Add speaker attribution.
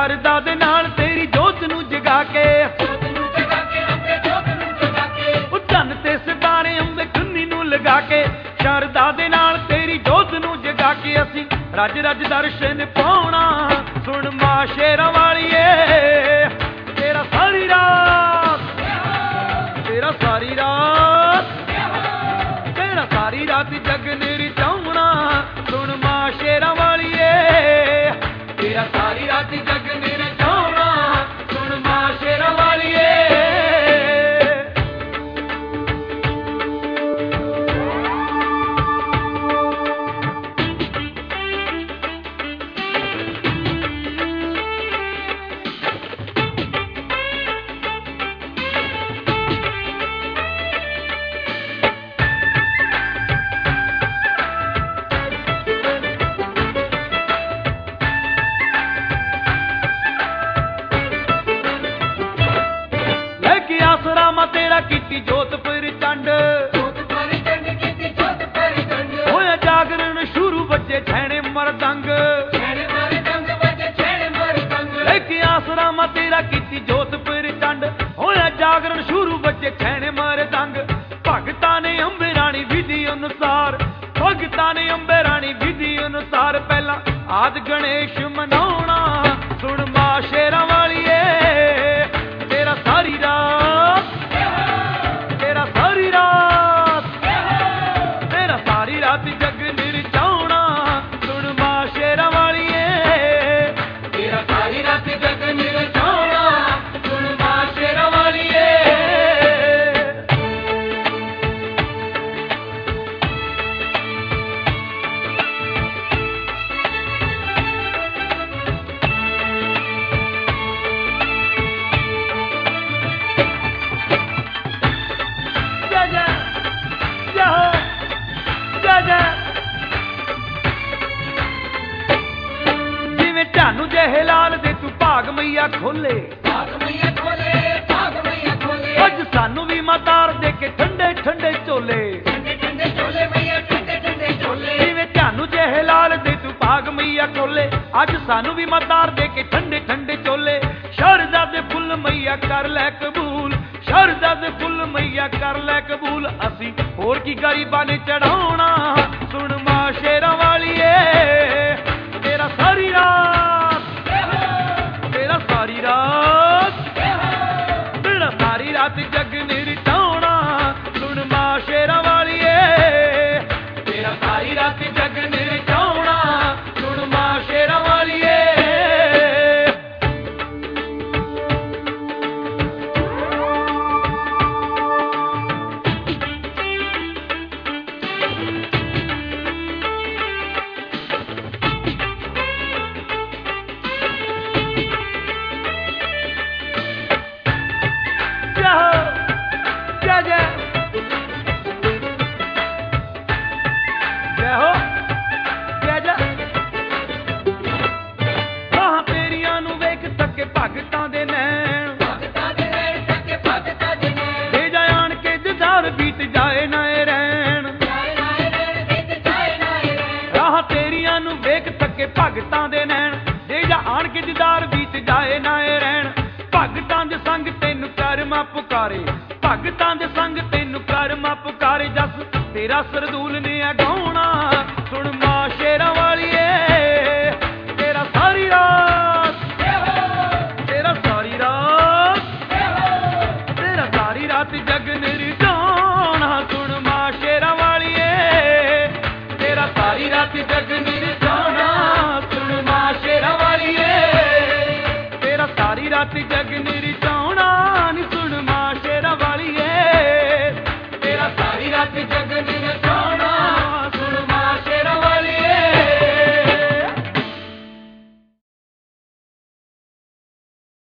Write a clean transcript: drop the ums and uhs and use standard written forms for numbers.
Speaker 1: ਸ਼ਰਦਾ ਦੇ ਨਾਲ ਤੇਰੀ ਜੋਤ ਨੂੰ ਜਗਾ ਕੇ ਉਹ ਚੰਨ ਤੇ ਸਿਤਾਰੇ ਅੰਬੇ ਚੁੰਨੀ ਨੂੰ ਲਗਾ ਕੇ ਸ਼ਰਦਾ ਦੇ ਨਾਲ ਤੇਰੀ ਜੋਤ ਨੂੰ ਜਗਾ ਕੇ ਅਸੀਂ ਰੱਜ ਰੱਜ ਦਰਸ਼ਨ ਪਾਉਣਾ ਸੁਣ ਮਾਂ ਸ਼ੇਰਾਂ ਵਾਲੀਏ ਤੇਰਾ ਸਾਰੀ ਰਾਤ ਤੇਰਾ ਸਾਰੀ ਰਾਤ ਤੇਰਾ ਸਾਰੀ ਰਾਤ ਜਗਨ ਰਚਾਉਣਾ ਸੁਣ ਮਾਂ ਸ਼ੇਰਾਂ ਵਾਲੀਏ ਤੇਰਾ ਸਾਰੀ ਰਾਤ ਜਗਨ ਰਚਾਉਣਾ ਸੁਣ ਮਾਂ ਸ਼ੇਰਾਂ ਵਾਲੀਏ ਆਸਰਾ ਤੇਰਾ ਕੀਤੀ ਜੋਤ ਪ੍ਰਚੰਡ ਹੋਇਆ ਜਾਗਰਣ ਸ਼ੁਰੂ ਬੱਜੇ ਛੈਣੇ ਮਰਦੰਗ ਲੈ ਕੇ ਆਸਰਾ ਤੇਰਾ ਕੀਤੀ ਜੋਤ ਪ੍ਰਚੰਡ ਹੋਇਆ ਜਾਗਰਣ ਸ਼ੁਰੂ ਬੱਜੇ ਛੈਣੇ ਮਰਦੰਗ ਭਗਤਾਂ ਨੇ ਅੰਬੇ ਰਾਣੀ ਵਿਧੀ ਅਨੁਸਾਰ ਭਗਤਾਂ ਨੇ ਅੰਬੇ ਰਾਣੀ ਵਿਧੀ ਅਨੁਸਾਰ ਪਹਿਲਾਂ ਆਦਿ ਗਣੇਸ਼ ਮਨਾਉਣਾ ਸੁਣ ਮਾਂ ਸ਼ੇਰਾਂ ਵਾਲੀਏ ਤੇਰਾ ਸਾਰੀ ਰਾਤ ਤੇਰਾ ਸਾਰੀ ਰਾਤ ਤੇਰਾ ਸਾਰੀ ਰਾਤ ਜਗਨ ਰਚਾਉਣਾ ਸੁਣ ਮਾਂ ਸ਼ੇਰਾਂ ਵਾਲੀਏ ਤੇਰਾ ਸਾਰੀ ਰਾਤ ਜਗਨ ਰਚਾਉਣਾ ਸੁਣ ਮਾਂ ਸ਼ੇਰਾਂ ਵਾਲੀਏ ਜਿਵੇਂ ਝਾਨੂ ਜਿਹੇ ਲਾਲ ਦੇ ਤੂੰ ਭਾਗ ਮਈਆ ਖੋਲੇ ਅੱਜ ਸਾਨੂੰ ਵੀ ਮਾਤਾਰ ਦੇ ਕੇ ਠੰਡੇ ਠੰਡੇ ਚੋਲੇ ਜਿਵੇਂ ਝਾਨੂ ਜਿਹੇ ਲਾਲ ਦੇ ਤੂੰ ਭਾਗ ਮਈਆ ਖੋਲੇ ਅੱਜ ਸਾਨੂੰ ਵੀ ਮਾਤਾਰ ਦੇ ਕੇ ਠੰਡੇ ਠੰਡੇ ਚੋਲੇ ਸ਼ਰਦਾ ਦੇ ਫੁੱਲ ਮਈਆ ਕਰ ਲੈ ਕਬੂਲ ਸ਼ਰਦਾ ਦੇ ਫੁੱਲ ਮਈਆ ਕਰ ਲੈ ਕਬੂਲ ਅਸੀਂ ਹੋਰ ਕੀ ਗਰੀਬਾਂ ਨੇ ਚੜਾਉਣਾ ਸੁਣ ਮਾਂ ਸ਼ੇਰਾਂ ਵਾਲੀਏ ਤੇਰਾ ਸਾਰੀ ਰਾਤ ਤੇਰਾ ਸਾਰੀ ਰਾਤ ਤੇਰਾ ਸਾਰੀ ਰਾਤ ਜਗਨ ਰਚਾਉਣਾ ਸੁਣ ਮਾਂ ਸ਼ੇਰਾਂ ਵਾਲੀਏ ਤੇਰਾ ਸਾਰੀ ਰਾਤ ਜਗਨ ਰਚਾਉਣਾ ਸੁਣ ਮਾਂ ਸ਼ੇਰਾਂ ਵਾਲੀਏ ਭਗਤਾਂ ਦੇ ਨੈਣ ਦੇ ਜਾ ਆਣ ਕੇ ਜਦਾਰ ਬੀਤ ਜਾਏ ਨਾ ਰਹਿਣ ਰਾਹ ਤੇਰੀਆਂ ਨੂੰ ਵੇਖ ਸਕੇ ਭਗਤਾਂ ਦੇ ਨੈਣ ਦੇ ਜਾ ਆਣ ਕੇ ਜਦਾਰ ਬੀਤ ਜਾਏ ਨਾ ਰਹਿਣ ਭਗਤਾਂ ਦੇ ਸੰਗ ਤੈਨੂੰ ਕਰਮਾ ਪੁਕਾਰੇ ਭਗਤਾਂ ਦੇ ਸੰਗ ਤੈਨੂੰ ਕਰਮਾ ਪੁਕਾਰੇ ਜਸ ਤੇਰਾ ਸਰਦੂਲ ਨੇ ਅਗਾਉਣਾ ਸੁਣ ਮਾਂ ਸ਼ੇਰਾਂ ਵਾਲੀਏ ਤੇਰਾ ਸਾਰੀ ਰਾਤ ਤੇਰਾ ਸਾਰੀ ਰਾਤ ਤੇਰਾ ਸਾਰੀ ਰਾਤ ਜਗਨ ਰਚਾਉਣਾ ਸੁਣ ਮਾਂ ਸ਼ੇਰਾਂ ਵਾਲੀਏ ਤੇਰਾ ਸਾਰੀ ਰਾਤ ਜਗਨ ਰਚਾਉਣਾ ਸੁਣ ਮਾਂ ਸ਼ੇਰਾਂ ਵਾਲੀਏ ਤੇਰਾ ਸਾਰੀ ਰਾਤ ਜਗਨ ਰਚਾਉਣਾ ਨੀ ਸੁਣ ਮਾਂ ਸ਼ੇਰਾਂ ਵਾਲੀਏ ਤੇਰਾ ਸਾਰੀ ਰਾਤ ਜਗ